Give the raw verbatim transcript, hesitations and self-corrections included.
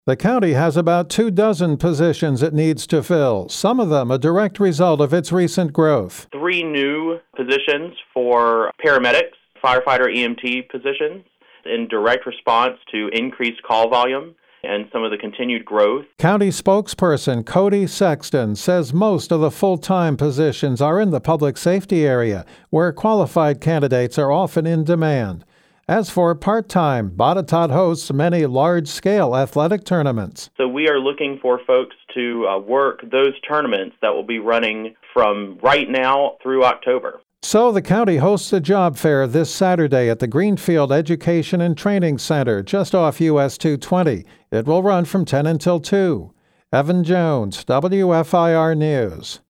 The county has about two dozen positions it needs to fill, some of them a direct result of its recent growth. Three new positions for paramedics, firefighter E M T positions, in direct response to increased call volume and some of the continued growth. County spokesperson Cody Sexton says most of the full-time positions are in the public safety area, where qualified candidates are often in demand. As for part-time, Botetourt hosts many large-scale athletic tournaments. So we are looking for folks to uh, work those tournaments that will be running from right now through October. So the county hosts a job fair this Saturday at the Greenfield Education and Training Center just off U S two twenty. It will run from ten until two. Evan Jones, W F I R News.